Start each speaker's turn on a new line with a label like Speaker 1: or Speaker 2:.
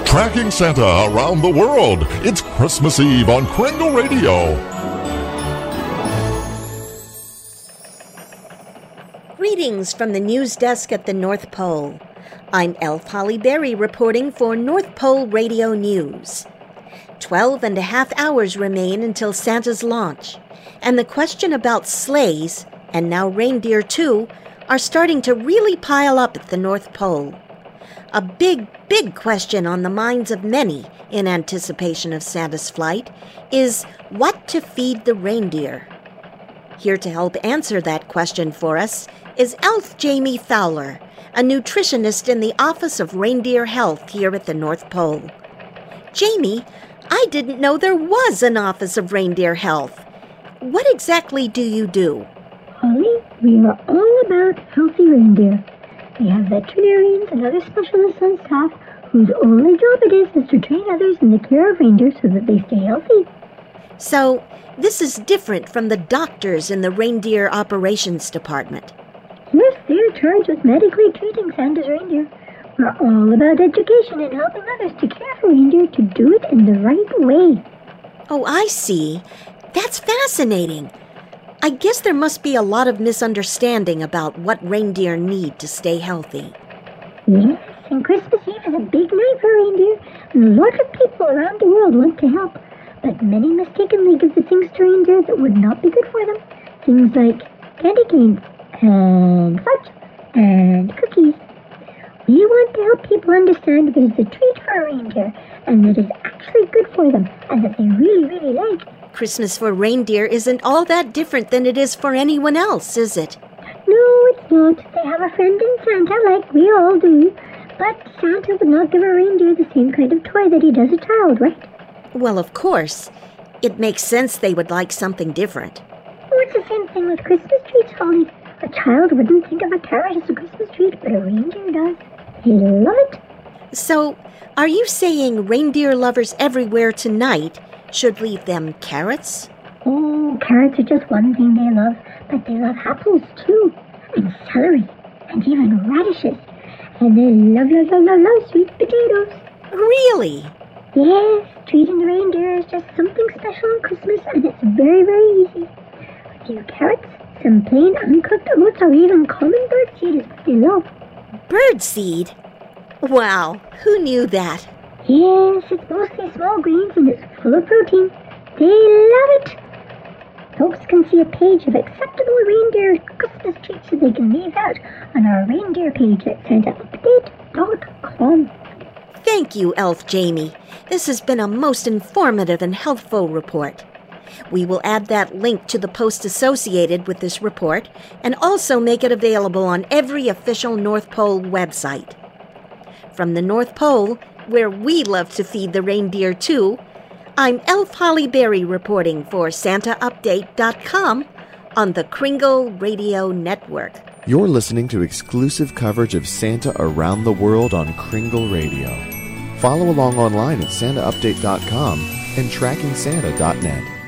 Speaker 1: Tracking Santa around the world. It's Christmas Eve on Kringle Radio.
Speaker 2: Greetings from the news desk at the North Pole. I'm Elf Holly Berry reporting for North Pole Radio News. 12 and a half hours remain until Santa's launch, and the question about sleighs, and now reindeer too, are starting to really pile up at the North Pole. A big question on the minds of many in anticipation of Santa's flight is what to feed the reindeer. Here to help answer that question for us is Elf Jamie Fowler, a nutritionist in the Office of Reindeer Health here at the North Pole. Jamie, I didn't know there was an Office of Reindeer Health. What exactly do you do?
Speaker 3: Holly, we are all about healthy reindeer. We have veterinarians and other specialists on staff whose only job it is to train others in the care of reindeer so that they stay healthy.
Speaker 2: So, this is different from the doctors in the Reindeer Operations Department.
Speaker 3: Yes, they're charged with medically treating Santa's reindeer. We're all about education and helping others to care for reindeer to do it in the right way.
Speaker 2: Oh, I see. That's fascinating. I guess there must be a lot of misunderstanding about what reindeer need to stay healthy.
Speaker 3: Yes, and Christmas Eve is a big night for reindeer, and a lot of people around the world want to help. But many mistakenly give the things to reindeer that would not be good for them. Things like candy canes, and fudge, and cookies. We want to help people understand what is a treat for a reindeer, and that is actually good for them, and that they really, really like.
Speaker 2: Christmas for reindeer isn't all that different than it is for anyone else, is it?
Speaker 3: No, it's not. They have a friend in Santa like we all do. But Santa would not give a reindeer the same kind of toy that he does a child, right?
Speaker 2: Well, of course. It makes sense they would like something different.
Speaker 3: Oh, it's the same thing with Christmas treats, Holly. A child wouldn't think of a carrot as a Christmas treat, but a reindeer does. They love it.
Speaker 2: So, are you saying reindeer lovers everywhere tonight should leave them carrots?
Speaker 3: Oh, carrots are just one thing they love, but they love apples too, and celery, and even radishes. And they love sweet potatoes.
Speaker 2: Really?
Speaker 3: Yes, treating the reindeer is just something special on Christmas, and it's very, very easy. A few carrots, some plain uncooked oats, or even common birdseed is what they love.
Speaker 2: Birdseed? Wow, who knew that?
Speaker 3: Yes, it's mostly small grains and it's full of protein. They love it. Folks can see a page of acceptable reindeer Christmas treats that they can leave out on our reindeer page at SantaUpdate.com.
Speaker 2: Thank you, Elf Jamie. This has been a most informative and helpful report. We will add that link to the post associated with this report and also make it available on every official North Pole website. From the North Pole, where we love to feed the reindeer too, I'm Elf Holly Berry reporting for SantaUpdate.com on the Kringle Radio Network.
Speaker 4: You're listening to exclusive coverage of Santa around the world on Kringle Radio. Follow along online at SantaUpdate.com and TrackingSanta.net.